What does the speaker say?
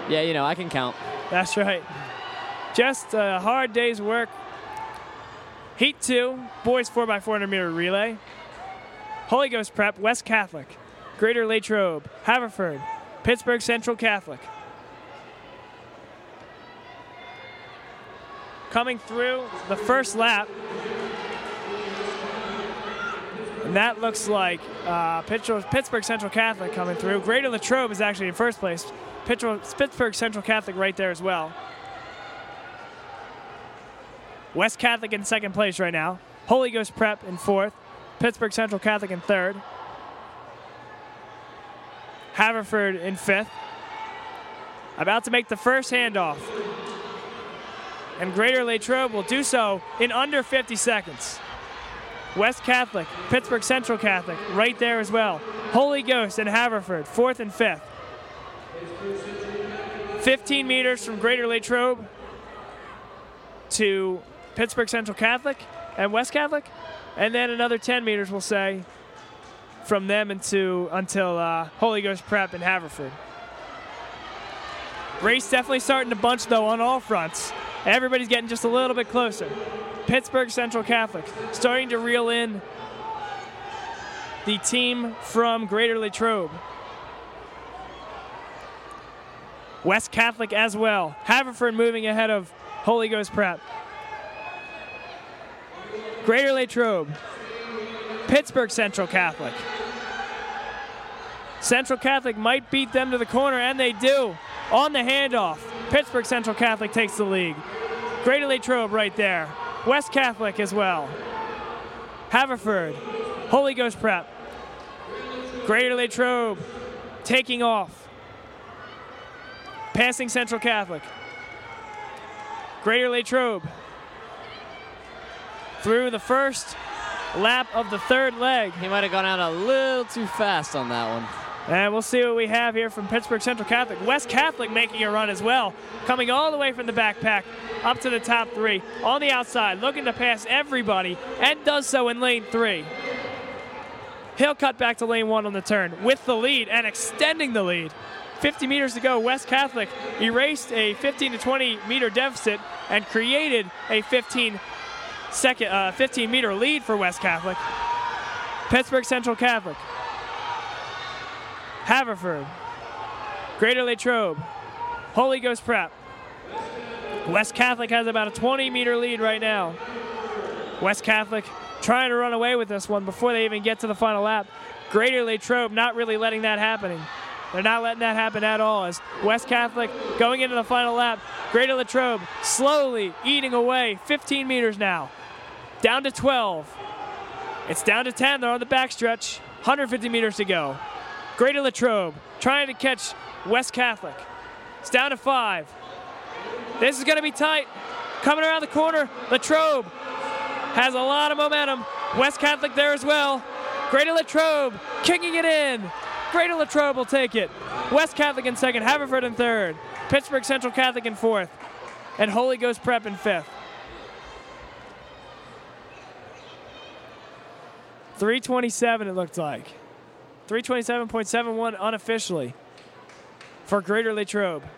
Yeah, I can count. That's right. Just a hard day's work. Heat 2, boys 4x400 meter relay. Holy Ghost Prep, West Catholic, Greater Latrobe, Haverford, Pittsburgh Central Catholic. Coming through the first lap. And that looks like Pittsburgh Central Catholic coming through. Greater Latrobe is actually in first place. Pittsburgh Central Catholic right there as well. West Catholic in second place right now. Holy Ghost Prep in fourth. Pittsburgh Central Catholic in third. Haverford in fifth. About to make the first handoff. And Greater Latrobe will do so in under 50 seconds. West Catholic, Pittsburgh Central Catholic right there as well. Holy Ghost and Haverford, fourth and fifth. 15 meters from Greater Latrobe to Pittsburgh Central Catholic and West Catholic, and then another 10 meters, we'll say, from them until Holy Ghost Prep and Haverford. Race definitely starting to bunch, though, on all fronts. Everybody's getting just a little bit closer. Pittsburgh Central Catholic starting to reel in the team from Greater Latrobe. West Catholic as well. Haverford moving ahead of Holy Ghost Prep. Greater Latrobe, Pittsburgh Central Catholic. Central Catholic might beat them to the corner, and they do. On the handoff, Pittsburgh Central Catholic takes the lead. Greater Latrobe right there. West Catholic as well. Haverford, Holy Ghost Prep. Greater Latrobe taking off. Passing Central Catholic. Greater Latrobe through the first lap of the third leg. He might have gone out a little too fast on that one. And we'll see what we have here from Pittsburgh Central Catholic. West Catholic making a run as well, coming all the way from the backpack up to the top three. On the outside, looking to pass everybody, and does so in lane 3. He'll cut back to lane 1 on the turn with the lead and extending the lead. 50 meters to go, West Catholic erased a 15 to 20 meter deficit and created a 15 meter lead for West Catholic. Pittsburgh Central Catholic. Haverford, Greater Latrobe, Holy Ghost Prep. West Catholic has about a 20 meter lead right now. West Catholic trying to run away with this one before they even get to the final lap. Greater Latrobe not really letting that happen. They're not letting that happen at all as West Catholic going into the final lap. Greater Latrobe slowly eating away. 15 meters now. Down to 12. It's down to 10. They're on the backstretch. 150 meters to go. Greater Latrobe trying to catch West Catholic. It's down to 5. This is going to be tight. Coming around the corner, Latrobe has a lot of momentum. West Catholic there as well. Greater Latrobe kicking it in. Greater Latrobe will take it. West Catholic in second, Haverford in third, Pittsburgh Central Catholic in fourth, and Holy Ghost Prep in fifth. 327 it looked like. 327.71 unofficially for Greater Latrobe.